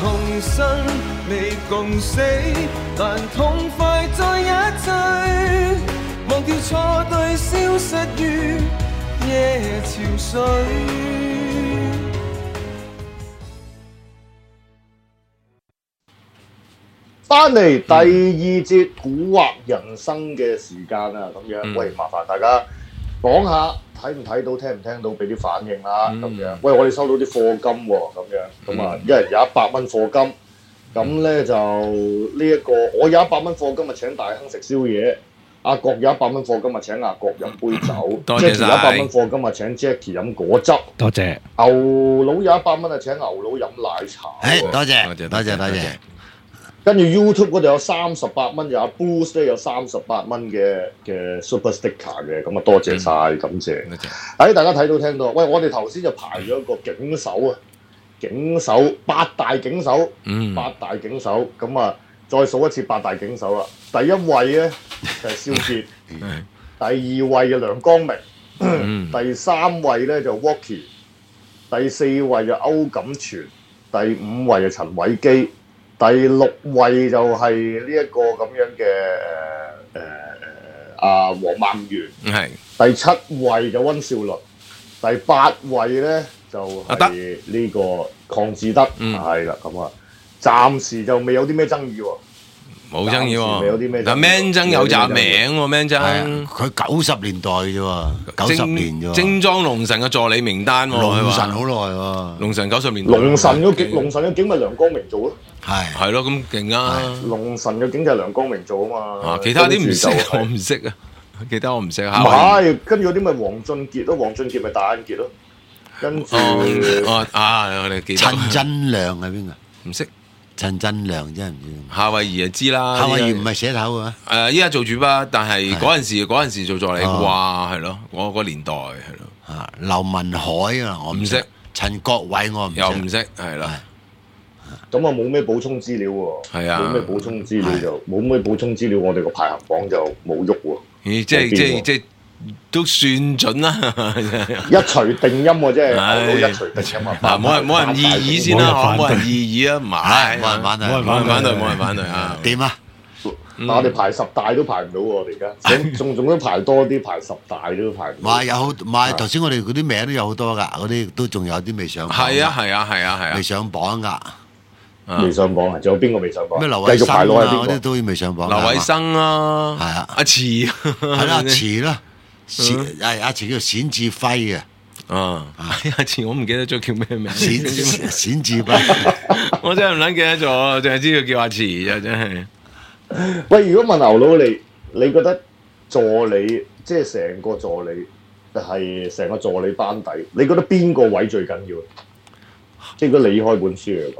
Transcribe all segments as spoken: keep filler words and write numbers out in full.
重生未共死，但痛快在一起，忘掉錯對，消失於夜潮水。 翻嚟第二節蠱惑人生嘅時間啊，咁樣，嗯、喂，麻煩大家講下睇唔睇到、聽唔聽到，俾啲反應啦，咁、嗯、樣。喂，我哋收到啲課金喎、哦，咁樣，咁啊、嗯，一人有一百蚊課金，咁咧就呢、這、一個，我有一百蚊課金啊，請大亨食宵夜。阿國有一百蚊課金啊，請阿國飲杯酒。多謝晒。Jackie 有一百蚊課金啊，請 Jackie 飲果汁。 多謝。 牛佬有一百蚊啊，請牛佬飲奶茶。 誒，多謝，多謝，多謝，多謝。 跟住 YouTube 嗰度有三十八蚊，有阿 Boost 咧有三十八蚊嘅嘅 Super Sticker 嘅，咁啊多謝晒、嗯，感謝。多謝。誒，大家睇到聽到，喂，我哋頭先就排咗一個警手啊，警手八大警手，嗯，八大警手，咁啊再數一次八大警手啦。第一位咧就係蕭傑，第二位嘅梁光明，嗯、第三位咧就 Walkie， 第四位就歐錦全，第五位就陳偉基。第六位就係呢一個咁樣嘅誒誒阿黃孟元，係第七位就溫兆倫，第八位咧就係呢個鄺志德，係啦咁啊，暫時就未有啲咩爭議喎， 冇爭議喎， 未有啲咩。 嗱 Man 曾有集名喎 ，Man 曾佢九十年代啫喎，九十年啫喎， 精裝龍神嘅助理名單喎， 龍神好耐喎， 龍神九十年代， 龍神嘅警，龍神嘅警咪梁光明做咯。 係係咯，咁勁啊！ 龍神嘅警就係梁光明做啊嘛。 啊，其他啲唔識，我唔識啊。其他我唔識啊。 唔係，跟住嗰啲咪黃俊傑咯，黃俊傑咪大眼傑咯。跟住哦啊，我哋記得。 陳真良係邊個？ 唔識。 陳真良真係唔知。 夏威夷就知啦。 夏威夷唔係寫頭啊。 誒，依家做主筆，但係嗰陣時嗰陣時做助理，哇，係咯，我個年代係咯。 啊，劉文海啊，我唔識。陳國偉我唔識。 又唔識，係啦。 咁啊冇咩補充資料喎，係啊，冇咩補充資料就冇咩補充資料，我哋個排行榜就冇喐喎。 咦，即係即係即係都算準啦， 一錘定音喎，即係牛佬一錘定音啊！ 冇人冇人異議先啦，冇人異議啊，唔係冇人反對， 冇人反對，冇人反對啊！ 點啊？ 但我哋排十大都排唔到喎，我哋而家仲仲仲都排多啲，排十大都排唔到。 唔係有好，唔係頭先我哋嗰啲名都有好多㗎，嗰啲都仲有啲未上榜。 係啊係啊係啊係啊， 未上榜㗎。 未上榜啊！仲有邊個未上榜？ 咩劉偉生啊？嗰啲都未上榜。 劉偉生啊， 係啊， 阿慈係啦，阿慈啦，係阿慈叫冼志輝啊。 啊，阿慈我唔記得咗叫咩名。 冼冼志輝， 我真係唔撚記得咗，淨係知道叫阿慈啊！真係。 喂，如果問牛佬你，你覺得助理即係成個助理係成個助理班底，你覺得邊個位最緊要？即係如果你開本書嚟講。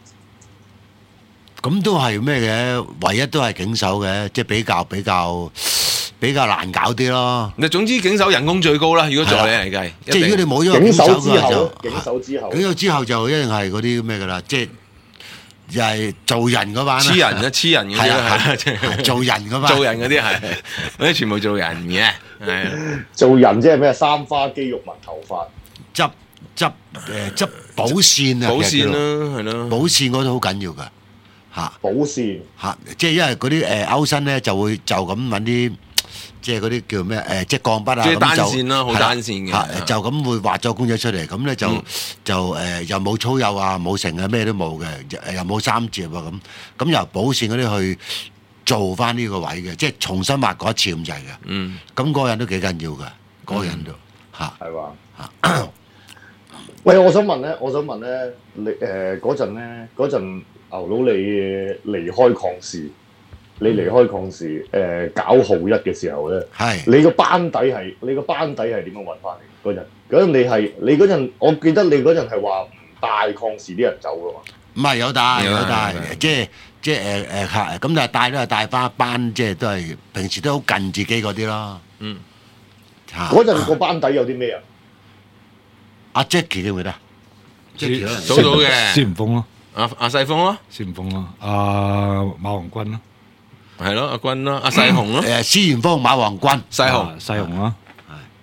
咁都係咩嘅？唯一都係警手嘅，即係比較比較比較難搞啲咯。 你總之警手人工最高啦，如果助理嚟計， 即係如果你冇咗警手之後就警手之後， 警手之後就一定係嗰啲咩㗎啦，即係又係做人嗰班黐人啊，黐人嗰啲係做人嗰班， 做人嗰啲係嗰啲全部做人嘅，係做人即係咩？三花肌肉紋頭髮， 執執誒執保線啊， 保線啦，係咯， 保線嗰度好緊要㗎。嚇， 保線嚇，即係因為嗰啲誒勾身咧就會就咁揾啲，即係嗰啲叫咩誒，即係鋼筆啊， 即係單線啦，好單線嘅， 就咁會畫咗公仔出嚟，咁咧就就誒又冇粗幼啊，冇成啊，咩都冇嘅，又冇三折啊咁，咁由保線嗰啲去做翻呢個位嘅，即係重新畫過一次咁滯嘅，嗯，咁嗰個人都幾緊要嘅，嗰個人都嚇係嘛嚇。喂，我想問咧，我想問咧，你誒嗰陣咧嗰陣。牛佬，你離開抗視，你離開抗視，誒、呃、搞號一嘅時候咧，係你個班底係你個班底係點樣揾翻嚟？嗰陣嗰陣你係你嗰陣，我記得你嗰陣係話唔帶抗視啲人走嘅嘛？ 唔係有帶有帶，即係即係誒誒嚇，咁但係帶都係帶翻一班，即係都係平時都好近自己嗰啲咯。嗯， 嗰陣個班底有啲咩啊？ 阿 Jackie 記唔記得 ？Jackie 數到嘅， 施元豐咯。 阿阿細峰咯， 施元豐咯，阿馬王軍咯， 係咯，阿軍咯，阿細雄咯， 誒施元豐、馬王軍、 細雄、 細雄咯， 係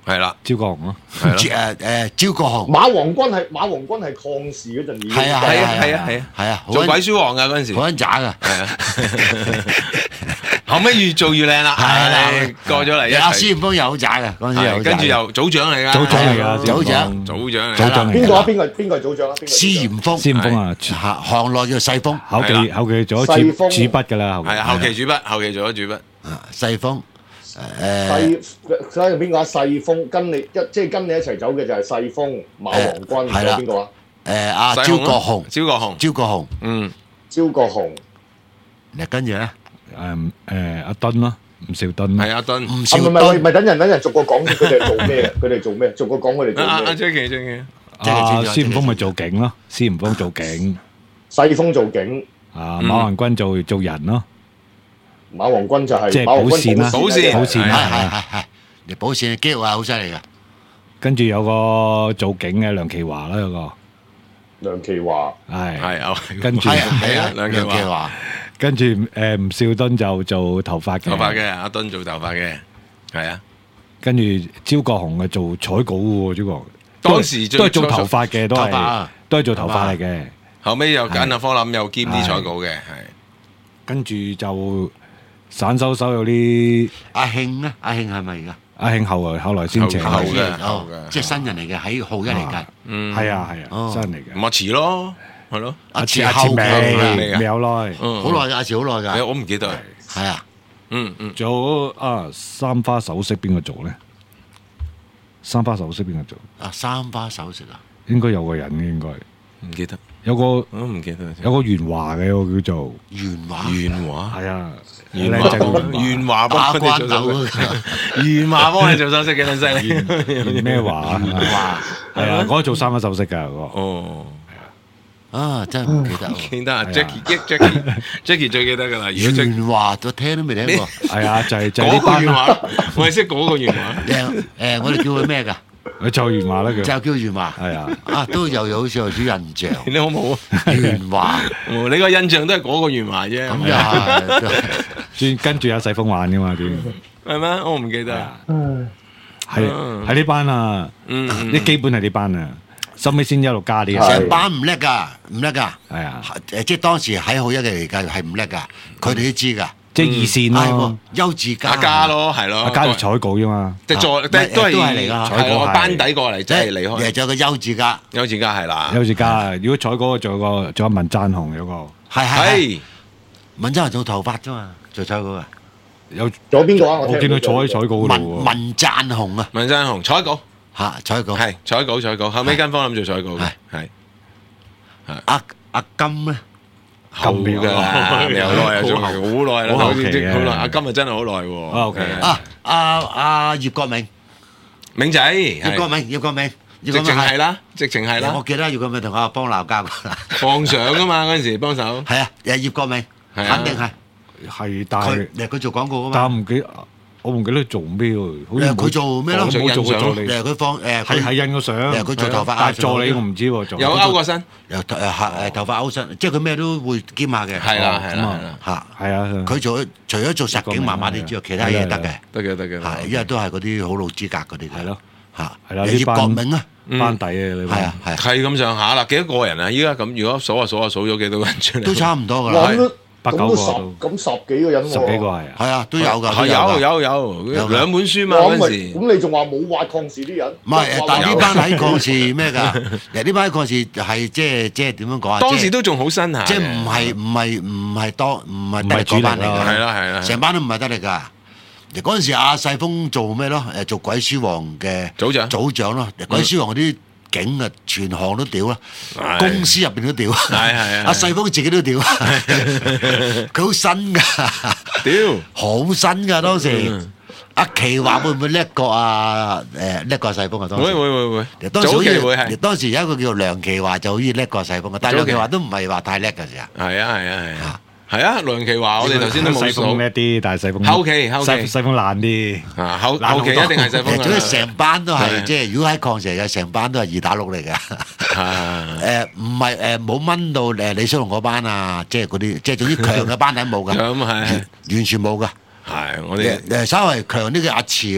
係啦， 招國雄咯， 係咯， 誒誒招國雄， 馬王軍係馬王軍係抗士嗰陣已經係啊係啊係啊係啊， 係啊， 做鬼書王㗎嗰陣時， 好撚渣㗎。 係啊。後尾越做越靚啦， 係啦係過咗嚟一阿齊， 施艷峰又好渣嘅，嗰陣時又好渣跟住又組長嚟㗎， 組長嚟㗎， 組長組長嚟㗎， 組長嚟㗎。 邊個啊？邊個邊個係組長啊？邊個係組長？ 施艷峰， 施艷峰啊， 嚇行內叫細峰， 後期後期做咗細主峰主筆㗎啦，後期係啊，後期主筆，後期做咗主筆， 啊細峰，誒細所以邊個啊？細峰跟你一即係跟你一齊走嘅就係細峰、馬王軍， 係啦仲有邊個啊？ 誒阿招細雄咯國雄， 招國雄， 招國雄， 嗯， 招國雄。 嗱跟住咧誒誒阿敦咯，吳兆敦咯係，阿敦， 吳啊， 兆唔係唔係，喂， 敦， 唔係等陣等陣逐個講佢哋做咩嘅，佢哋做咩？逐個講佢哋做阿阿咩？ Jackie Jackie， 即係阿知咗施艷峰咪做警咯，施艷峰做警， 細峰做警， 啊馬雲軍做做人咯， 馬王軍就係即係馬王軍保線啦保線保線係啦係係係，你保線嘅肌肉係好犀利㗎， 跟住有個做警嘅梁其華啦，有個梁其華， 係， 係啊， 跟住係啊係啊， 梁其華， 梁其華， 跟住誒吳兆敦就做頭髮嘅， 頭髮嘅，阿敦做頭髮嘅，係啊， 跟住招國雄嘅做採稿嘅喎，招國雄當時都係做頭髮嘅，都係頭髮啊都係做頭髮嚟嘅。 後尾又揀阿方林又兼啲採稿嘅，係跟住就散手手有啲阿慶咧，阿慶係咪而家？ 阿慶後來後來先請， 後嘅係哦後嘅即係新人嚟嘅，喺號一嚟㗎。 嗯， 啊係啊係哦啊，新嚟嘅。 咪遲咯，係咯， 阿次阿次次後期未未啊未有耐， 嗯好耐㗎，阿次好耐係㗎， 我唔記得， 係啊， 嗯嗯， 仲有啊三花首飾邊個做咧？三花首飾邊個做？ 啊三花首飾啊， 應該有個人嘅，應該唔記得， 有個我都唔記得， 有個元華嘅，有個叫做元華元華。 係啊， 元華靚仔個元華幫打關佢哋做手鬥勢，元華幫你做手勢幾撚犀利？ 元咩華啊？ 哇係啊，嗰個做三花首飾㗎嗰個。 哦， 啊真係唔記得喎。 記得啊，Jackie Jackie Jackie 最記得㗎啦。如果 Jackie 元華我聽都未聽過。 係啊，就係就係嗰個呢班啦， 元華，我係識嗰個元華。 誒誒，我哋叫佢咩㗎？ 佢就元華啦就佢。 叫元華。 係啊， 啊，都有有好似有啲印象。 你好冇啊？ 元華哦你個印象都係嗰個元華啫， 咁又係。 專跟住有細風玩㗎嘛，專係咩？我唔記得啊。 係係呢班啊， 嗯嗯啲基本係呢班啊，收尾先一路加啲啊。 成班唔叻㗎，唔叻㗎。 係啊， 誒，即係當時喺好一嘅嚟計係唔叻㗎，佢哋都知㗎。 即係二線係喎咯，， 優智家阿嘉，咯，係咯。 阿嘉就採稿啫嘛。 即係啊再都都係都係嚟㗎係咯， 採稿係班底過嚟，即係離開。 誒，仲有個優智家， 邱志嘉係啦， 有時加，如果採稿仲有個仲有文贊雄有個， 係係係。 係文真係做頭髮啫嘛，做採稿啊。 有仲有邊個啊？ 我聽見佢坐喺採稿嗰文度喎。 文贊雄啊， 文山雄採稿嚇採稿。 係採稿採稿，後尾跟方諗做採稿嘅係。 阿阿金咧， 後㗎，有耐啊，仲係好耐啦， 好後期好嘅耐。阿今日真係好耐喎。 啊，OK 啊阿阿葉國明， 明仔， 葉國明，葉國明，葉直國明情係啦，直情係我啦， 記得葉國明同阿邦鬧交㗎， 放相噶嘛嗰陣時幫手。 係啊，誒葉國明， 係啊肯定係係，但佢係誒佢做廣告㗎嘛， 但唔記，我唔記得佢做咩喎，好似冇誒佢做咩咯？ 放冇做過助理， 誒佢放誒係佢係印個相， 誒佢做頭髮啊但係助理我唔知喎，做有勾過身， 又頭誒誒頭髮勾身，即係佢咩都會兼下嘅。 係啦係咁啊啦嚇， 係啊， 佢做除咗做實景麻麻啲之外，其他嘢得嘅， 得嘅得嘅。 係因為都係嗰啲好老資格嗰啲。 係咯， 嚇， 係啦葉呢班國明啊， 班底啊，你係啊係啊， 係咁上下啦，幾多個人啊？依家咁，如果數下數下數咗幾多個人出嚟？ 都差唔多㗎啦。 哇咁都八咁都九個都十咁十幾個人喎。 十幾個係啊， 係啊，都有㗎， 係都㗎有有有有㗎兩本書嘛哇咁咪嗰陣時。 咁你仲話冇挖礦士啲人？ 唔係誒，但係呢有班喺礦市咩㗎？誒呢班喺礦市係即係即係點樣講啊？ 當時即係都仲好新下嘅， 即係唔係唔係唔係當唔係得力唔係主力嗰班嚟啦㗎， 係啦係啦， 成班都唔係得力㗎。嗰陣時阿世峰做咩咯？誒做鬼書王嘅組長組長咯。鬼書王嗰啲景啊，全行都屌啦，公司入邊都屌。 係係係阿世峰自己都屌，佢好新㗎， 屌好新㗎當時。阿奇華會唔會叻過阿誒叻過世峰啊？當時會會會會，早當時好似期會係當時有一個叫梁奇華就好似叻過世峰嘅，但係早期梁奇華都唔係話太叻嘅時候。 係啊係啊係啊係啊！梁奇華我哋頭先都冇細風數叻啲，但係細風後期後期細細風爛啲， 啊，後難好多後期一定係細風誒，總之㗎成班都係係即係，如果喺礦石嘅成班都係二打六嚟嘅。 啦。 誒唔係誒冇掹到誒李小龍嗰班啊，即係嗰啲即係總之強嘅班底冇㗎， 咁係完完全冇㗎。 係我哋誒誒稍為強啲嘅阿慈咯，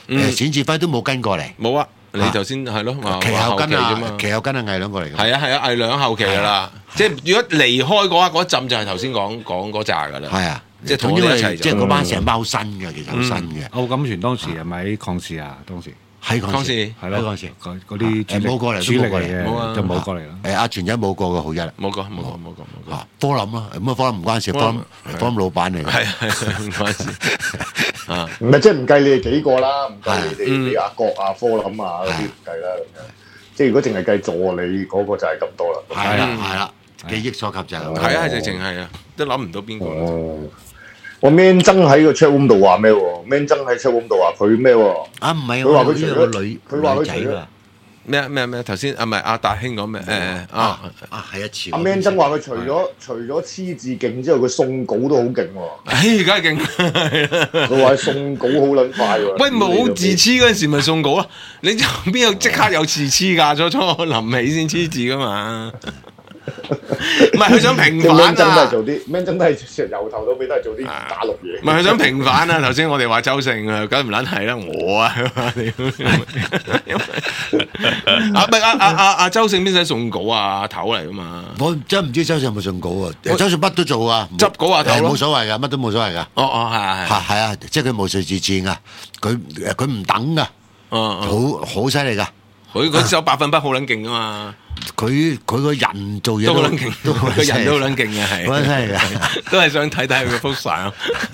誒冼志輝都冇跟過嚟， 冇啊！你頭先係咯，話其後跟啫啊嘛， 其後跟啊魏兩過嚟嘅。 係啊係啊，魏兩後期噶啦，即係如果離開嗰一嗰一陣就係頭先講講嗰扎噶啦。 係啊， 即係同我哋一齊即係嗰班成班好新嘅，其實好新嘅。 歐錦泉當時係咪喺抗事啊？當時喺嗰陣時係咯， 嗰陣時嗰嗰啲主力冇過嚟主力都冇過嚟嘅冇啊就冇過嚟啦。 誒阿全一冇過嘅好一啦， 冇講冇講冇講冇講。 啊科林啊，咁啊科林唔關事，科林科林老闆嚟嘅。 係係唔關事啊！ 唔係即係唔計你哋幾個啦，唔計你哋嗯啲阿國啊、科林啊嗰啲唔計啦咁樣。即係如果淨係計助理嗰個就係咁多啦。 係啦係啦，記憶所及就係咁。 係啊，直情係啊，都諗唔到邊個。 哦，我 Man 曾喺個 chat room 度話咩喎 ？Man 曾喺 chat room 度話佢咩喎？ 啊唔係， 佢話佢除呢個咗女佢話佢除咗女仔㗎。 咩啊咩啊咩啊！頭先啊唔係阿達兄講咩？誒啊啊啊係一次。 阿 Man 曾話佢除咗除咗黐字勁之後，佢送稿都好勁喎。 唉，梗係勁。 佢話送稿好撚快喎。 喂，冇字黐嗰陣時咪送稿咯，你就邊有即刻有字黐㗎？初初臨起先黐字㗎嘛。唔係佢想平反 Man 曾都係啊！ 做啲 Man 曾都係由頭到尾都係做啲打錄嘢。 唔係佢想平反啊！頭先我哋話周勝啊，梗唔撚係啦，我啊，啊唔係阿阿阿阿周勝邊使送稿啊？阿頭嚟噶嘛？ 我真唔知周信有冇送稿啊！周信乜都做啊， 執稿啊頭咯冇所謂㗎，乜都冇所謂㗎。 哦哦係係係， 係係啊，即係佢無序自薦㗎，佢誒佢唔等㗎， 哦好好犀利㗎。 佢嗰首百分不好撚勁噶嘛， 佢佢個人做嘢都好撚勁， 都好個人都好撚撚勁嘅係， 好撚犀利㗎。 都係想睇睇佢嘅幅相。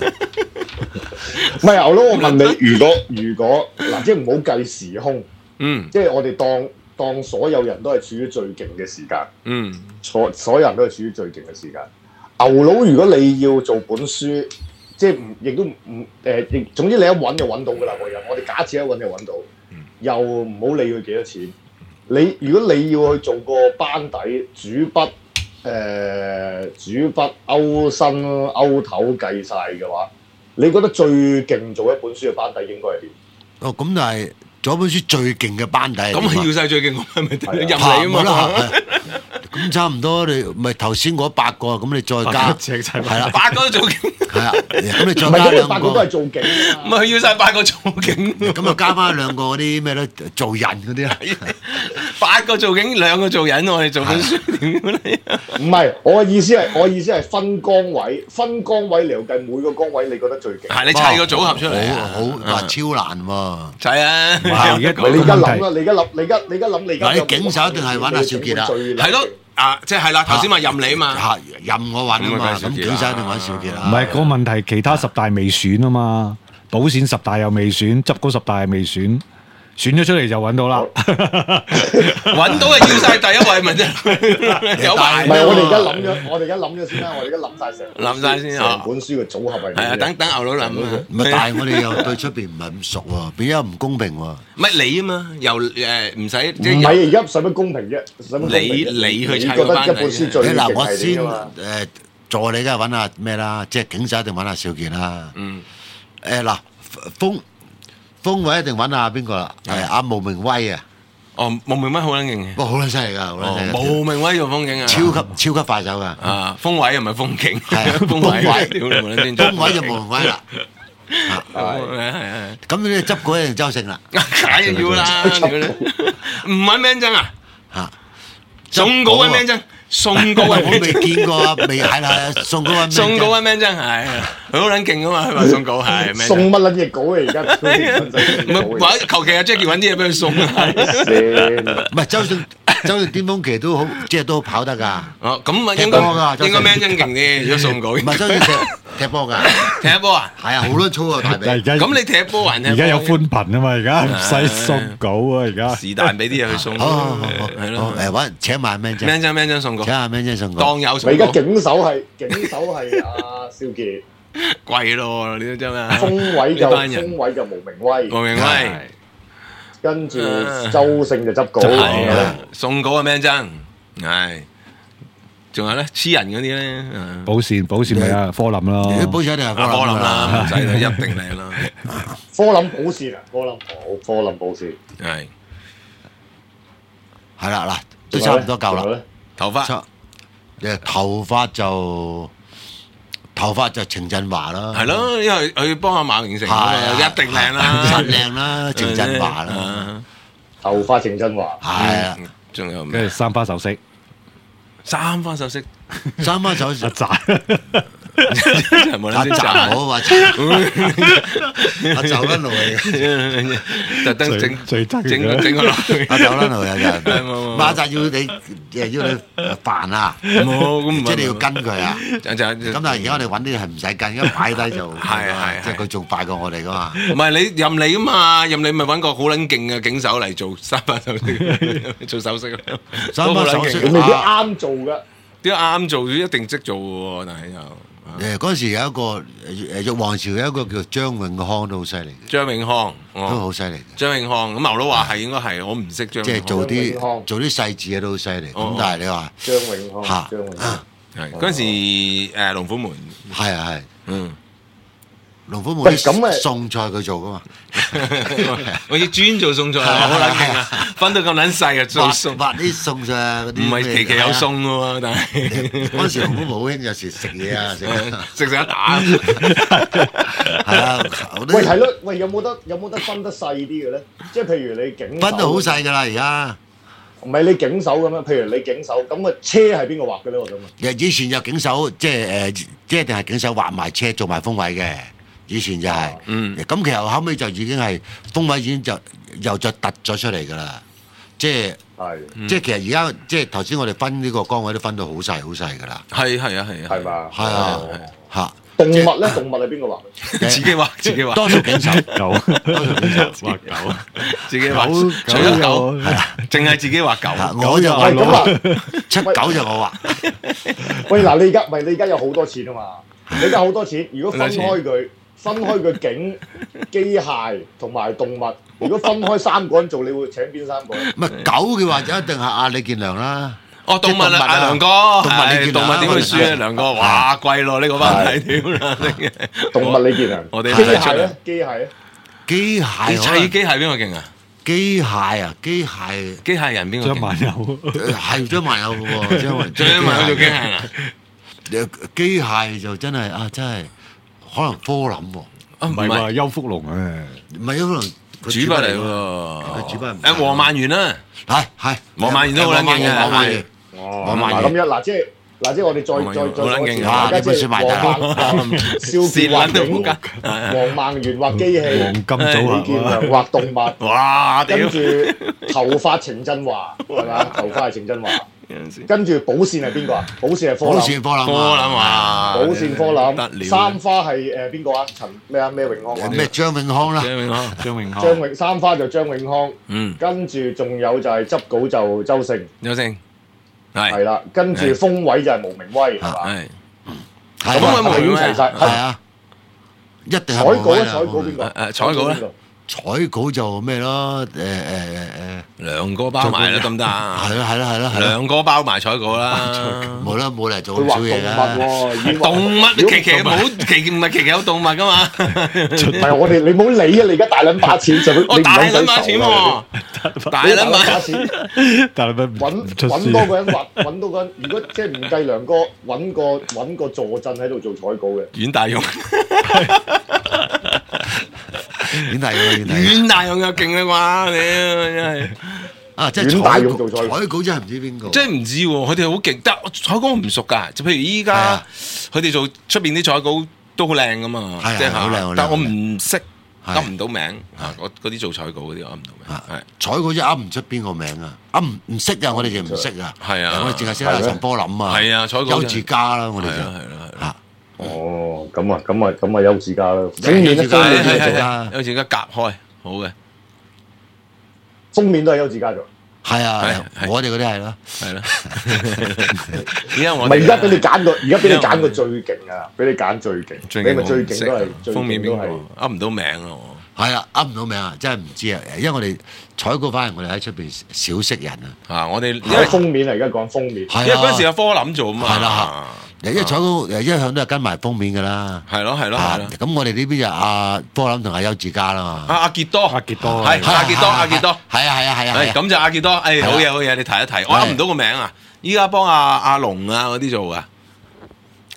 唔係牛佬，我問你，如果如果嗱，即係唔好計時空， 嗯即係我哋當當所有人都係處於最勁嘅時間， 嗯所所有人都係處於最勁嘅時間。牛佬，如果你要做本書，即係唔亦都唔誒，亦總之你一揾就揾到㗎啦個人。我哋假設一揾就揾到，又唔好理佢幾多錢。你如果你要去做個班底主筆，誒、主筆勾薪勾頭計晒嘅話，你覺得最勁做一本書嘅班底應該係點？ 哦，咁但係做一本書最勁嘅班底係點啊， 咁要晒最勁嗰咪係啊任你啊嘛。 嘛。咁差唔多，你咪頭先嗰八個，咁你再加隻齊係啦， 八個都做勁， 係啦，咁你唔係因為再加兩個八個都係，做景啊嘛。 唔係佢要晒八個做勁， 咁啊加翻兩個嗰啲咩咧，做人嗰啲啦。 八個做景，兩個做人，我哋做本書點咧？ 唔係，我嘅意思係，我嘅意思係分崗位，分崗位嚟計每個崗位，你覺得最勁？ 係你砌個組合出嚟啊！ 好好話超難喎。 砌啊！ 而家你而家諗啦，你而家諗，你而家你而家諗，你而家嗱你警手一定係揾阿少傑啦係咯，啊，即係係啦，頭先話任你啊嘛， 嚇任我揾啊嘛，咁咁啊警察一定揾少傑啦。 唔係個問題，其他十大未選啊嘛，保險十大又未選，執嗰十大又未選，選咗出嚟就揾到啦。 揾到啊要晒第一位咪啫，有排唔係，我哋而家諗咗，我哋而家諗咗先啦，我哋而家諗晒成諗晒先啊成本書嘅組合係係啊， 點嘅等等牛佬諗啊， 唔係，但係我哋又對出邊唔係咁熟喎，變咗唔公平喎。 唔係你啊嘛，又誒唔使即唔係係而家使乜公平啫？使乜公平啫你你去砌你覺得個班底一本書最誒嗱，我勁係先點啊嘛？ 誒助理梗係揾下咩啦，即係警察一定揾下少傑啦。 嗯誒嗱，風風位一定揾下邊個啦？係阿毛明威啊， 哦，毛明威好撚勁嘅， 不過好撚犀利㗎，好哦撚犀利㗎毛明威做風景啊， 超級超級快手㗎。 啊風位又唔係風景， 係啊風風位位屌你冇撚邊風位就毛明威啦。啊係係係。 咁你執嗰一定周勝啦。 梗係要啦，屌你唔揾 man 真啊？ 嚇， 送稿揾 man 真，送稿揾我 man 未真， 見過啊，未係啦，送嗰個送稿揾 man 真係，佢好撚勁噶嘛，佢話送稿係 man 真。 送乜撚嘢稿啊？而家唔係或者求其阿 Jackie 揾啲嘢俾佢送啊。 先唔係周勝，周勝巔峰期都好，即係都跑得㗎。 哦，咁啊應踢波㗎該應該 man 真勁啲，如果送稿。 唔係周勝踢踢波㗎， 踢波啊？ 係啊，好多粗啊大髀。 但係而家咁你踢波還踢波？ 而家有寬頻啊嘛，而家唔使送稿啊，而家。 是但俾啲嘢去送。 好好好好， 係咯好誒揾請埋 man 姐， ，man 真 man 真送稿請，下 man 姐送過。 當有你而家送稿警手係警手係阿少傑， 貴咯，你都知咩？ 風位就呢班人風位就無名威， 黃明威跟住周勝就執稿。 係啊，送稿啊 man 真，係。仲有咧黐人嗰啲咧， 保線保線咪啊科林你咯， 保持一定係阿科林啦， 啦唔使啦，一定靚啦， 科林保線啊，科林好，科林保線。 係係啦嗱，都差唔多夠啦。 仲有咧。 頭髮差誒頭髮就頭髮就程振華啦， 係咯，因為佢幫阿馬榮成啊嘛，一定靚啦， 實靚啦，程振華啦， 頭髮程振華， 係啊， 仲有跟住三花首飾， 三花首飾， 三花首阿飾， 澤冇阿澤撚先賺， 我話阿澤撚路嚟， 特登整最憎整個整個落去， 阿澤撚路有人， 冇馬澤要你誒要你煩啊， 冇咁唔係即係你要跟佢啊。 就就咁但係而家我哋揾啲係唔使跟，而家擺低就係係即係佢仲快過我哋噶嘛。 唔係你任你噶嘛，任你咪揾個好撚勁嘅警手嚟做三把首飾，做首飾咯， 三把首飾咁未必啱做噶。 啲啱做一定識做嘅喎，但係又誒嗰陣時有一個誒玉皇朝有一個叫張永康都好犀利嘅， 張永康， 都哦， 好犀利嘅， 張永康咁牛佬話係應該係，我唔識張永康， 即係做張永康啲做啲細緻嘅都好犀利。 哦咁但係你話張永康， 嚇張永康， 係嗰陣時誒龍虎門， 係啊係， 嗯， 龍虎門喂咁咪啲餸菜佢做噶嘛， 我要專做餸菜，好撚勁啊，分到咁撚細啊，做畫餸畫啲餸菜啊嗰啲唔係咩期期有係啊餸嘅喎，但係嗰陣時龍虎門好興有時食嘢啊食啊， 食食一打， 係啊， 喂係咯，喂有冇得有冇得分得細啲嘅咧？即係譬如你警分到好細㗎啦而家。 唔係你警手咁樣，譬如你警手咁個車係邊個畫嘅咧？我想問。 以前有警手，即係誒，即係一定係警手畫埋車做埋風位嘅。以前就係、 嗯咁其實後尾就已經係風位已經就又再突咗出嚟㗎啦。即係、 係即係其實而家即係頭先我哋分呢個崗位都分到好細好細㗎啦。 係係啊係啊， 係嘛？ 係啊哦嚇， 動物咧，動物係邊個畫？ 自己畫自己畫， 多數警手， 狗，畫狗， 自己畫， 狗除咗狗狗係啊，淨係自己畫狗。 啊我就係咁話啊！ 七九就我畫， 喂嗱，你而家唔係你而家有好多錢啊嘛？你而家好多錢，如果分開佢，分開佢警、機械同埋動物，如果分開三個人做，你會請邊三個人？ 唔係狗嘅話就一定係阿李健良啦。 哦，動物啊， 即係動物啊阿梁哥， 動物你見動物點會輸啊？ 係梁哥，哇，貴咯呢個班底，屌啦！ 動物你見啊？ 我哋機睇得出啊械咧，機械咧， 機你械可能砌機械邊個勁啊？ 機械啊，機械機械人邊個勁？ 張萬友， 係張萬友嘅喎，張萬張萬友做機械人啊？ 機械就真係啊，真係可能科林喎， 啊，唔唔係係話邱福龍啊， 唔係可能佢主筆嚟喎， 喎。 佢主筆唔誒，黃曼源啦， 係係黃曼源都好撚勁嘅黃曼源哦黃曼源嗱咁樣嗱，即係嗱，即係我哋再黃曼源再再講一次， 好撚勁啊大家即係呢本書賣得黃孟少傑畫警，黃孟源畫機器， 黃金組李健合啊良畫動物。 哇！屌跟，住頭髮程振華係嘛？頭髮係程振華， 有陣時跟住寶線係邊個啊？寶線係科林， 好似科林科林啊， 寶線科得林， 了三花係誒邊個啊？陳咩啊？咩永康啊？ 咩張永康啦， 張永康， 張永康， 張永三花就張永康， 嗯， 跟住仲有就係執稿就周勝， 有聲，係係啦，跟住封位就係毛明威係嘛？ 係。 係咁啊係咪已經齊晒？ 係啊，一定係彩稿咧， 黃威啦彩稿邊個？ 誒誒彩稿咧彩稿就咩咯？誒誒誒誒， 兩個包埋啦，得唔得係啊？ 啦係啦係啦係啦， 兩個包埋彩稿啦。 冇啦冇嚟做佢畫動物咁少嘢㗎。 喎，已經畫動物如果期期冇期唔係期期有動物噶嘛？ 唔係我哋，你唔好理啊！你而家大撚把錢就你唔我大撚使撚把錢愁啊喎，大你大撚撚把把錢。 但係乜唔揾出揾多書？ 個人畫，揾多個人。如果即係唔計梁哥，揾個揾個坐鎮喺度做彩稿嘅。 阮大勇， 遠大嘅遠大嘅阮大勇又勁啦啩？屌真係， 啊！即係遠大彩稿用做彩彩稿真係唔知邊個。 真係唔知喎，佢哋好勁，但彩稿我唔熟㗎。就譬如依家係啊佢哋做出邊啲彩稿都好靚㗎嘛， 係啊即係好靚好靚但我唔識係噏唔到名啊！嗰嗰啲做彩稿嗰啲噏唔到名， 啊係。 彩稿真係噏唔出邊個名啊！噏唔唔識啊！我哋就唔識啊！ 係啊我哋淨係識阿陳波林啊！ 係啊彩稿邱真係志嘉啦，我哋就係啊係啦係啦。 啊哦，咁啊，咁啊，咁啊，邱志嘉啦。封面咧， 邱志嘉封面係係邊個做啊？ 係，有時而家夾開，好嘅， 封面都係邱志嘉做。 係啊係係啊， 係我哋嗰啲係咯。 係啦。而家唔我係而家俾你揀個，而家俾你因為揀個最勁啊！俾你揀最勁， 最你咪最勁都係最封面邊個勁都係。 噏唔到名咯。 係啊，噏唔到名啊，真係唔知啊！因為我哋彩稿反而我哋喺出邊少識人啊。 啊！我哋因而家為封面啊，而家講封面。 係啊因為嗰陣時有科林做啊嘛。 係啦因為彩稿誒一向都係跟埋封面㗎啦。 係咯係咯係啊咯。 咁我哋呢邊就阿波林同阿邱志嘉啦嘛。 阿阿傑多， 阿傑多係係阿傑多阿傑多。 係啊係啊係啊係啊。 係咁就阿傑多，誒係啊好嘢好嘢，你提一提，我噏唔到個名啊！依家幫阿阿龍啊嗰啲做噶，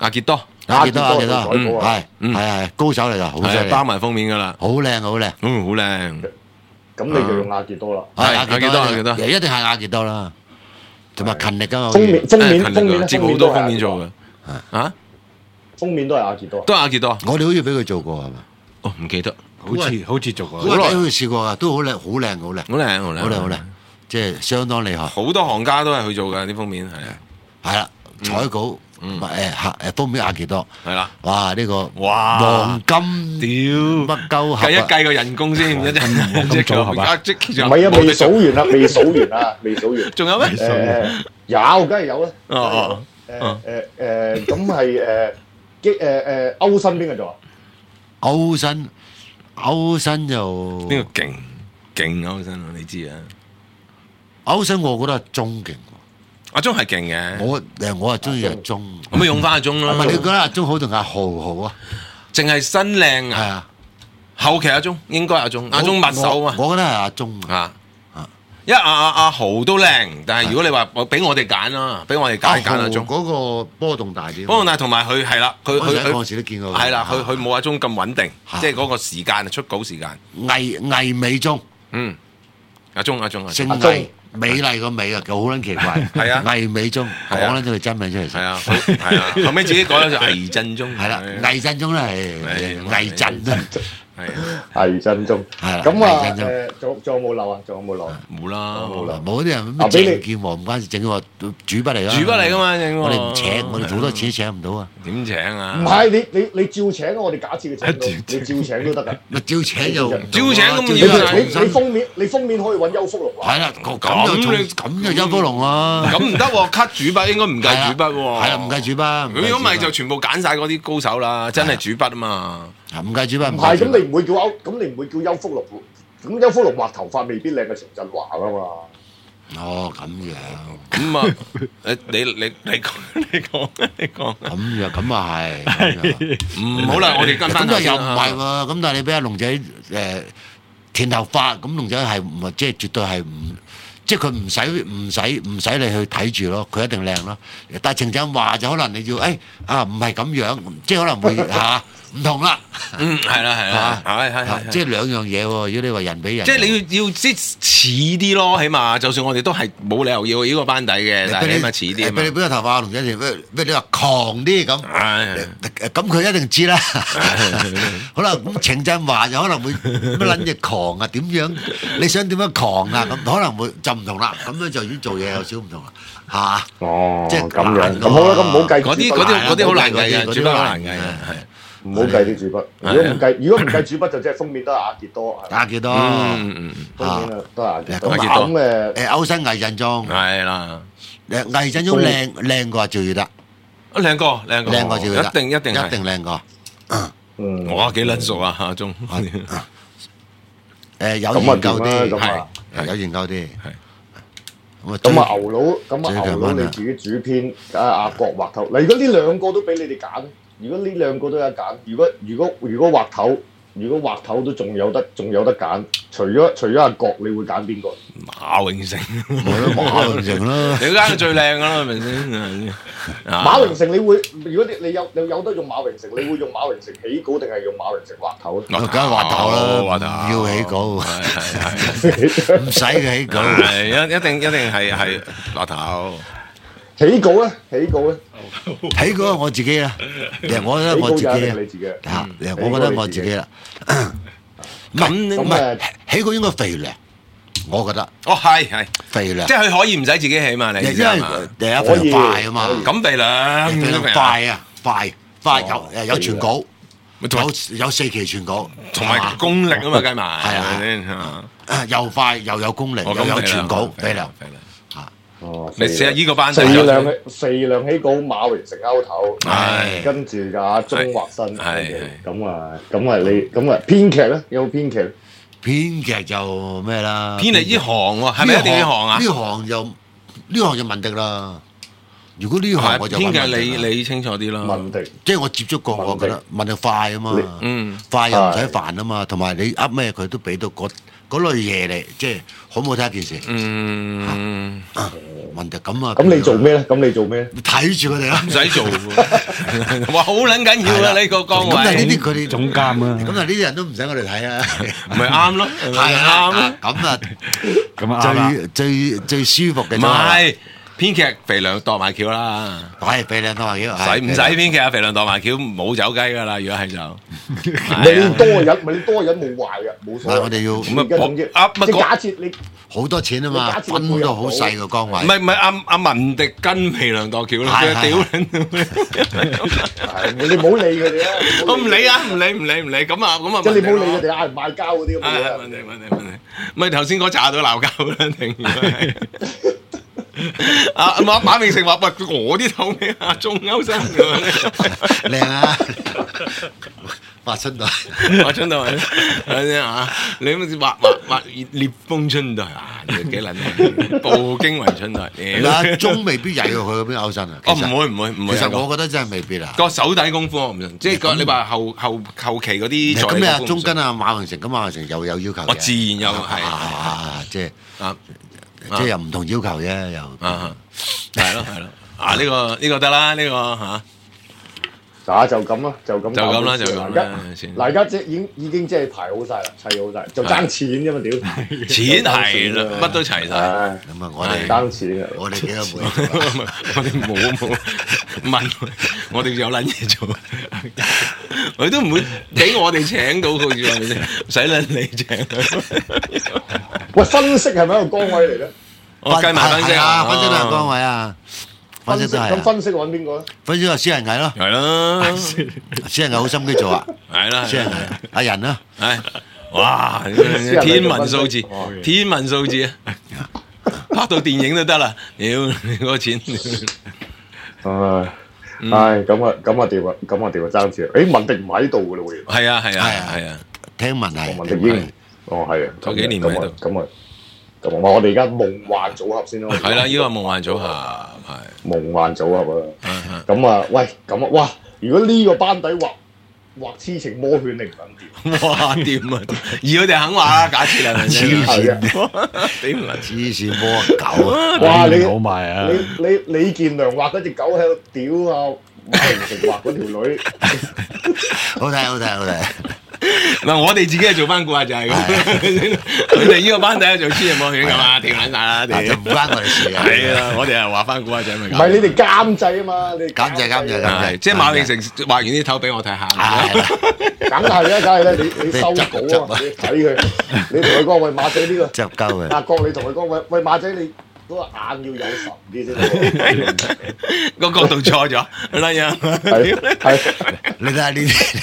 阿傑多， 阿傑多阿傑多， 嗯係係係高手嚟㗎，好犀利， 包埋封面㗎啦， 好靚好靚， 嗯好靚。 咁你就用阿傑多啦。 係阿阿傑多阿傑多， 一定係阿傑多啦，同埋勤力㗎嘛。 封面封面封面接好多封面做嘅，啊封面都係阿傑多， 都係阿傑多。 我哋好似俾佢做過係嘛？ 哦唔記得， 好似好似做過。 好耐都試過啊，都好靚好靚好靚， 好靚好靚好靚好靚，即係相當厲害。 好多行家都係去做㗎啲封面係啊， 係啦，彩稿誒嚇誒封面阿傑多， 係啦。 哇！呢個哇黃金屌乜鳩盒計一計個人工先，一隻咁組合啊即唔係啊，未數完啦，未數完啊，未數完。 仲有咩？ 誒有，梗係有啦。 哦哦誒誒誒，咁係誒機誒誒歐新邊個做啊？ 歐新歐新就邊個勁勁歐新啊？你知啊？ 歐新我覺得係中勁， 阿鐘係勁嘅， 我誒我係中意阿鐘。 咁咪用翻阿鐘咯。 唔係你覺得阿鐘好定阿豪好啊？ 淨係新靚啊！ 係啊， 後期阿鐘應該阿鐘，阿鐘密手啊！ 我覺得係阿鐘啊。 啊，因為阿阿阿豪都靚，但係如果你話我俾我哋揀啦，俾我哋揀揀阿鐘， 嗰個波動大啲。 不過但係同埋佢係啦，佢佢佢嗰陣時都見過。 係啦，佢佢冇阿鐘咁穩定，即係嗰個時間出稿時間。 魏魏美鐘， 嗯，阿鐘阿鐘阿姓鐘， 魏，美麗個美啊，好撚奇怪。 係啊魏美鐘講撚咗佢真名出嚟。 係啊，係啊，後尾自己改咗做魏振中。 係啦，魏振中咧係魏振啊。 係啊， 魏振中。 係啦。 咁啊魏振中誒，仲仲有冇漏啊？仲有冇漏啊？ 冇啦冇啦。 冇啲人咩鄭健和唔關事，整個主筆嚟啦。 主筆嚟㗎嘛，整個我哋唔請，我哋好多錢都請唔到啊。 點請啊？ 唔係你你你照請啊！我哋假設佢請到，你照請都得㗎。 咪照請又照請咁你要啊你你封面你封面可以揾邱福龍啊。 係啦，咁就重咁就邱福龍啊。 咁唔得喎，cut 主筆應該唔計主筆喎。 係啦，唔計主筆。 如果唔係就全部揀晒嗰啲高手啦，真係主筆啊嘛。 唔計主筆。 唔係咁，你唔會叫歐，咁你唔會叫邱福龍。咁邱福龍畫頭髮未必靚過程振華㗎嘛。 哦，咁樣。 咁啊，誒你你你講你講你講。 咁樣咁啊係。 唔好啦，我哋跟翻咁又唔係喎，咁但係你俾阿龍仔誒填頭髮，咁龍仔係唔係即係絕對係唔，即係佢唔使唔使唔使你去睇住咯，佢一定靚咯。但係程振華就可能你要誒啊唔係咁樣，即係可能會嚇唔同啦。 嗯，係啦係啦，係係係， 即係兩樣嘢喎。如果你話人比人， 即係你要要即似啲咯，起碼就算我哋都係冇理由要呢個班底嘅，但係起碼似啲啊嘛。 俾你俾個頭髮龍仔填，咩咩你話狂啲咁，咁佢一定知啦。好啦，咁程振華就可能會乜撚嘢狂啊？點樣？你想點樣狂啊？咁可能會就唔同啦。咁樣就已經做嘢有少唔同啦，嚇。 哦， 即係咁樣。咁好啦，咁唔好計嗰啲嗰啲嗰啲好難計嘅，主筆好難計嘅，係。 唔好計啲主筆，如果唔計，如果唔計主筆就即係封面都係阿傑多， 阿傑多， 嗯嗯封面啊都係阿傑多。 阿傑多咁誒， 誒歐新魏振中， 係啦， 誒魏振中靚靚過趙耀德， 靚哥靚哥， 靚過趙耀德， 一定一定一定靚過。 嗯， 我幾撚熟啊阿鐘， 誒有研究啲， 咁啊係有研究啲， 係。咁啊牛佬，咁啊牛佬你自己主編，啊阿國畫頭。嗱，如果呢兩個都俾你哋揀。如果呢兩個都有得揀，如果如果如果畫頭，如果畫頭都仲有得仲有得揀，除咗除咗阿國，你會揀邊個？ 馬榮成， 馬榮成啦， 你揀最靚㗎啦，係咪先？ 馬榮成你會，如果你你有你有得用馬榮成，你會用馬榮成起稿定係用馬榮成畫頭咧？ 梗係畫頭啦， 畫頭要起稿， 係係唔使嘅起稿， 係一一定一定係係畫頭。 起稿咧，起稿咧， 起稿我自己啦，我覺得我自己啊， 你自己嚇，我覺得我自己啦。 咁唔係起稿應該肥良，我覺得。 哦，係係肥良， 即係佢可以唔使自己起嘛？你因為第一肥良快啊嘛， 咁肥良， 肥良快啊，快快有誒有全稿，有有四期全稿， 同埋功力啊嘛，計埋係啊，又快又有功力，又有全稿，肥良。 哦， 你試下依個班肥良肥良起稿，馬榮成勾頭， 係跟住就阿鐘畫身， 係咁啊，咁啊你咁啊編劇咧有冇編劇？ 編劇就咩啦？ 編嚟呢行喎，係咪一定呢行啊？ 呢行就呢行就文迪啦。如果呢行我就編劇你你清楚啲啦。 文迪， 即係我接觸過，我覺得文迪快啊嘛， 嗯， 快又唔使煩啊嘛，同埋你噏咩佢都俾到嗰嗰類嘢嚟，即係好唔好睇一件事。 嗯， 問題咁啊， 咁你做咩咧？咁你做咩？ 睇住佢哋咯， 唔使做喎，哇好撚緊要啊！呢個崗咁但係呢位， 啲佢哋總監啊， 咁啊呢啲人都唔使我哋睇啊， 唔係啱咯，係啱咯， 咁啊咁啊啱啦。 最最最舒服嘅唔係編劇肥良度埋橋啦。 係俾兩多話幾， 使唔使編劇啊？肥良度埋橋冇走雞噶啦，如果係就你多人咪你多人冇壞嘅，冇所謂。 我哋要咁啊，總之啊乜即係假設你好多錢啊嘛， 你假設分到好細個崗位。 唔係唔係阿阿文迪跟肥良度橋咯， 係係屌係你唔好理佢哋啦。 我唔理啊，唔理唔理唔理，咁啊咁啊， 即係你唔好理佢哋嗌唔嗌交嗰啲咁嘅啊！ 嘢。 問題問題問題，咪頭先嗰扎都鬧交啦，定係啊馬馬明成話喂我啲頭咩啊中歐生咁樣靚啊！畫春袋， 畫春袋係咪啊？你咁畫畫畫烈風春袋啊？你幾撚靚？步驚雲春袋， 嗱鐘未必曳過佢嗰邊歐身啊。 哦唔會唔會唔會， 其實我覺得真係未必啊。 個手底功夫我唔信，即係個你話後後後期嗰啲咁你啊助理功夫中間啊馬榮成，咁馬榮成又有要求嘅。 我自然有啊係啊，即係啊即係又唔同要求啫，又啊係咯係咯啊呢個呢個得啦呢個嚇。 嗱就咁啦，就咁就咁啦就咁啦嗱而家先嗱而家即係已經已經即係排好晒啦，砌好晒，就爭錢啫嘛屌！ 錢係啦，乜都齊晒。 唉， 咁啊！我哋爭錢啊！ 我哋幾多倍？ 我哋冇冇問，我哋有撚嘢做，佢都唔會俾我哋請到佢，係咪先？唔使撚你請佢。 喂，分析係咪一個崗位嚟咧？ 我計埋分析啊，分析都係崗位啊，分析都係啊。 咁分析揾邊個咧？ 分析個私人藝咯， 係啦， 私人藝好心機做啊， 係啦， 私人藝阿仁啦， 係哇，天文數字，天文數字啊！拍到電影都得啦，屌你嗰個錢！ 唉唉，咁啊咁啊掂啊，咁啊掂啊爭錢！誒文迪唔喺度㗎啦喎， 係啊係啊係啊係啊！ 聽聞係文迪已經哦係啊， 頭幾年喺度咁啊咁啊，我哋而家夢幻組合先咯。 係啦，呢個夢幻組合係。 夢幻組合啊！咁啊，喂，咁啊，哇！如果呢個班底畫畫痴情魔犬，你唔肯掂？ 哇掂啊！而佢哋肯畫啦，假設係咪先？ 係啊！ 點啊！ 黐線魔狗啊！ 哇！你好賣啊！ 你你李健良畫嗰隻狗喺度屌啊！馬榮成畫嗰條女， 好睇好睇好睇。 嗱，我哋自己係做翻顧就係咁，佢哋呢個班底係做黐人魔犬咁啊，掂撚晒啦， 就唔關我哋事啊！ 係啊，我哋係畫翻顧仔咪唔係你哋監製啊嘛，你監製監製監製， 即係馬榮成畫完啲頭俾我睇下。 梗係啦，梗係啦，你你收稿啊，你睇佢，你同佢講喂馬仔呢個執鳩嘅。 阿國，你同佢講喂喂馬仔你。嗰個眼要有神啲先， 個角度錯咗，啦樣。 係係， 你睇下呢啲，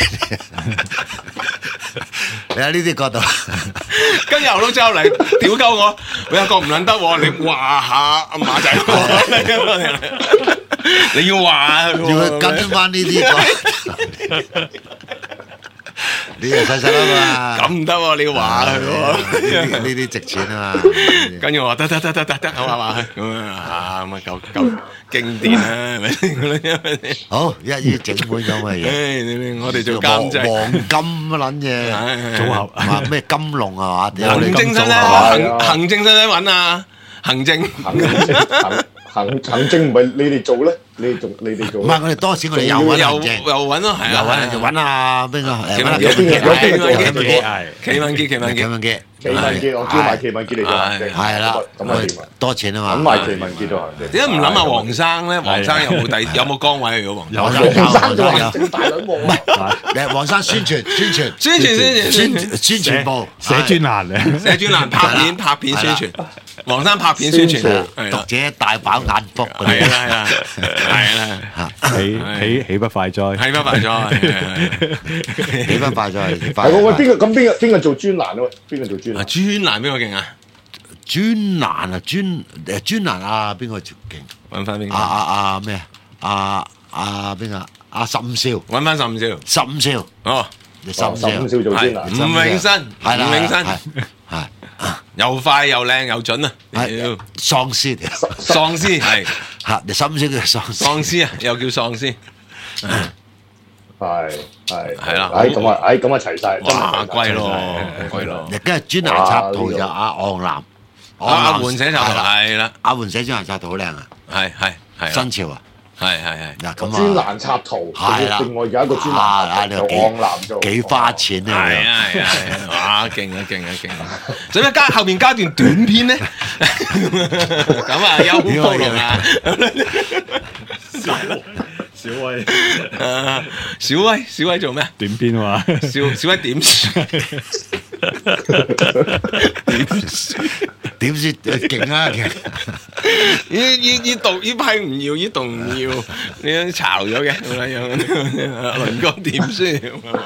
你睇呢啲角度， 跟牛佬走嚟屌鳩我，你阿國唔撚得喎，你話下阿馬仔喎，你要話佢喎， 要佢跟翻呢啲角。你又細細啦嘛， 咁唔得喎，你要話佢喎， 呢啲值錢啊嘛。 跟住我話得得得得得得，好話話佢咁啊，啊咁啊夠夠經典啦，係咪先？ 好，一於整滿咁嘅嘢。 誒，你我哋做監製， 黃金乜撚嘢組合話咩金龍啊嘛？ 行政使唔使行行政使唔使揾啊？行政行政行行政唔係你哋做咧，你哋做你哋做。 唔係我哋多錢，我哋又揾又行政， 又揾咯，係又啊， 揾就揾啊邊個？誒有邊個有邊個做企文傑，企文傑， 咁樣嘅。 奇文傑，我叫埋奇文傑嚟做行政。 係啦， 咁啊掂啊， 多錢啊嘛。 揾埋奇文傑做行政。 點解唔諗下黃生咧？黃生有冇第有冇崗位如果黃有生？ 有黃生做有行政大撚喎。 誒，黃生宣傳宣傳宣傳宣傳宣宣傳宣傳部寫專欄嘅， 寫專欄拍片拍片宣傳，黃生拍片宣傳係讀啦， 者大飽眼福嗰係啲。 啦係啦係啦， 起起起不快哉， 係不快咗， 幾分快咗係。 係喎喂，邊個咁邊個邊個做專欄啊？喂，邊個做專啊欄？ 專欄邊個勁啊？ 專欄啊專誒專欄啊邊個勁？ 揾翻邊個？ 啊啊啊咩啊？啊啊邊個？阿十五少， 揾翻十五少。 十五少， 哦， 你十五少， 十五少做專欄。 吳永新， 係啦， 吳永新係又快又靚又準啊！ 係屌喪屍， 喪屍係嚇你十五少叫喪屍， 喪屍啊，又叫喪屍。 係係係啦哎咁啊，哎咁啊齊晒， 哇，貴咯，貴咯！ 跟住專欄插圖就阿昂南， 阿阿換寫插圖係啦， 阿換寫專欄插圖好靚啊， 係係係新潮啊！ 係係係嗱咁專啊， 欄插圖， 係啦另外有一個專欄就啊你話幾昂南做， 幾花錢係啊！ 啊係啊！哇，勁啊勁啊勁啊！使唔使加後邊加段短篇咧？咁啊，優暴龍啊！ 小威啊小威小威做咩？ 短篇話， 小小威點算？ 點先勁啊勁！ 依依依度依批唔要，依度唔要，你炒咗嘅咁樣，鄰居點先？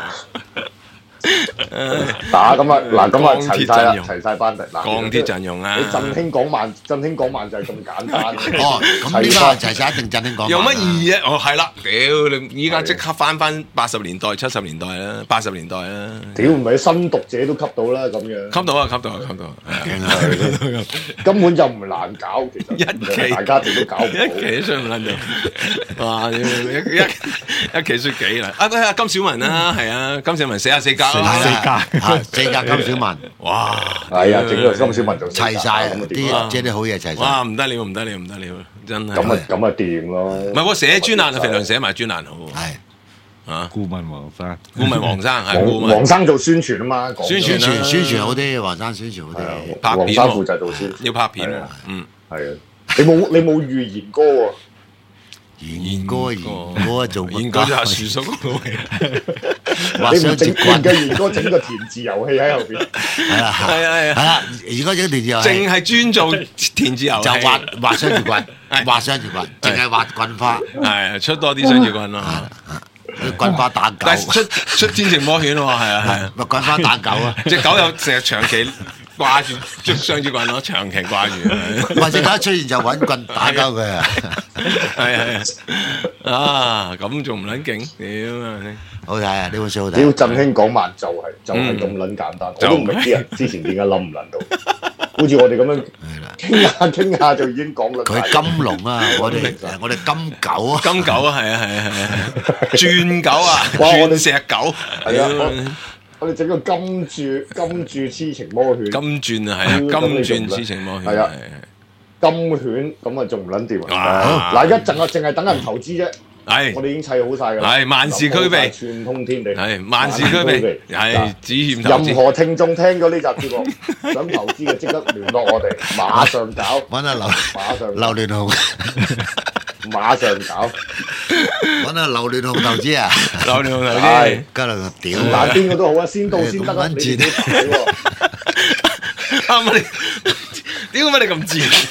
打咁啊嗱咁啊鋼鐵齊晒啦， 陣容齊晒班底嗱， 鋼鐵陣容啊！ 你振興港漫，振興港漫就係咁簡單。 哦，咁呢班齊晒一定振興港漫有乜意義啊？哦，係啦，屌你依家即刻翻翻八十年代、七十年代啦，八十年代啦， 屌唔係新讀者都吸到啦咁樣， 吸到啊，吸到啊，吸到啊！ 勁啊！ 根本就唔難搞，其實一期大家哋都搞唔一到。 期都上唔撚到，哇！一一一期説幾啦？啊，啊金小文啦，係啊，金小文四啊四格啦， 四格啊四格金小文， 哇！ 係啊，整個金小文就齊晒咁啊掂啲即係啲好嘢齊晒。 哇！唔得了，唔得了，唔得了，真係。 咁啊咁啊掂咯。 唔係喎，寫專欄啊，肥良寫埋專欄好喎。 係啊， 顧問黃生， 顧問黃生係顧黃問黃生做宣傳啊嘛，講宣宣傳啊傳宣傳好啲，黃生宣傳好啲。 拍片黃生負喎， 責做宣傳， 要拍片喎係啊。 嗯， 係啊，你冇你冇預言歌喎。 賢哥賢哥做乜應該就係樹叔嗰個位。 畫雙你唔整節棍嘅言歌，整個填字遊戲喺後邊。 係啊係啊係啊係啦，如果整電視遊戲淨係專做填字遊戲， 就畫畫雙節棍， 係畫雙節棍，淨係畫棍花， 係出多啲雙節棍咯。 啲棍花打狗， 但係出出天晴魔犬喎，係啊係啊， 咪棍花打狗啊！ 隻狗又成日長期掛住捉雙節棍咯，長期掛住。 或者狗出現就揾棍打鳩佢啊！ 係係啊，咁仲唔撚勁？屌啊！ 好睇啊！呢本書好屌睇。 振興港漫就係就係咁撚簡單，我都唔明啲人之前點解諗唔諗到，好似我哋咁樣傾下傾下就已經講啦。 佢金龍啊！我哋我哋金狗啊！ 金狗啊，係啊係啊係啊，轉狗啊， 哇我哋鑽石狗， 係啊，我我哋整個金柱金柱痴情魔犬， 金鑽啊，係啊，金鑽痴情魔犬， 係啊係金犬咁啊，仲唔撚掂哇啊？嗱，而家淨係淨係等人投資啫， 係我哋已經砌好晒㗎啦， 係萬事俱備串通天地， 係萬事俱備，係只欠投任資。 何聽眾聽過呢集節目想投資嘅，即刻聯絡我哋，馬上搞， 揾下劉馬上劉聯雄， 馬上搞。 揾下劉聯雄投資啊！ 流量投資係， 跟住我屌嗱，邊個都好啊，先到先得啊！ 咁你哋都睇喎， 啱啊！你點解你咁賤？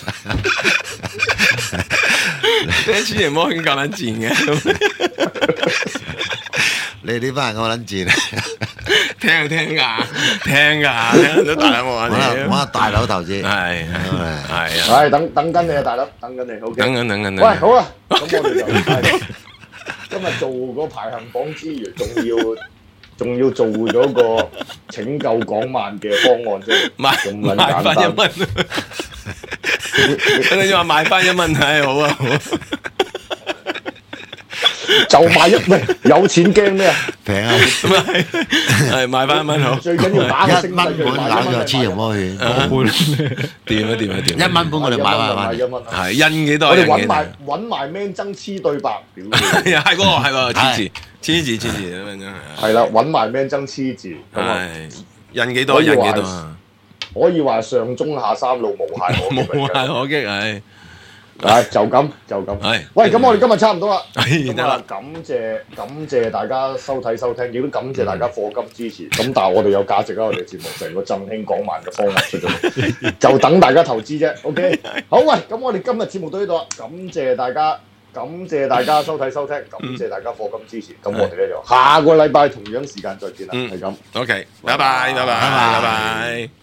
你痴情魔犬夠撚賤嘅， 你呢班人我撚賤啊！ 聽就聽㗎，聽㗎，聽到大佬我揾下哋揾下大佬投資， 係係啊， 係等等緊你啊，大佬，等緊你，OK。 等緊等緊等喂， 緊。 好啊，咁我哋就係今日做個排行榜之餘，仲要仲要做咗個拯救港漫嘅方案啫， 買咁撚買簡單。 翻一蚊，你話買翻一蚊係好啊好啊， 就買一喂，有錢驚咩啊？ 平啊！ 咁啊係係買翻一蚊好， 最緊要打個一升蚊本咬咗黐人魔犬， 掂啊掂啊掂啊！ 一蚊本我哋買埋翻一。蚊啊！ 係印幾多？ 我哋印幾多揾埋揾埋 man 爭黐對白，屌你！ 係啊係喎係喎，黐字黐字黐字咁樣真係。 係啦，揾埋 man 爭黐字，咁啊係印幾多？印幾多啊？ 可以話上中下三路無懈可擊。 無懈可擊係。 係就咁就咁。 係喂，咁我哋今日差唔多啦。 係得啦， 咁啊，感謝感謝大家收睇收聽，亦都感謝大家課金支持。咁但係我哋有價值啊！我哋節目成個振興港漫嘅方案出咗嚟，就等大家投資啫。OK，好喂，咁我哋今日節目到呢度啦，感謝大家，感謝大家收睇收聽，感謝大家課金支持。咁我哋咧就下個禮拜同樣時間再見啦， 嗯係咁。 OK，拜拜拜拜拜拜。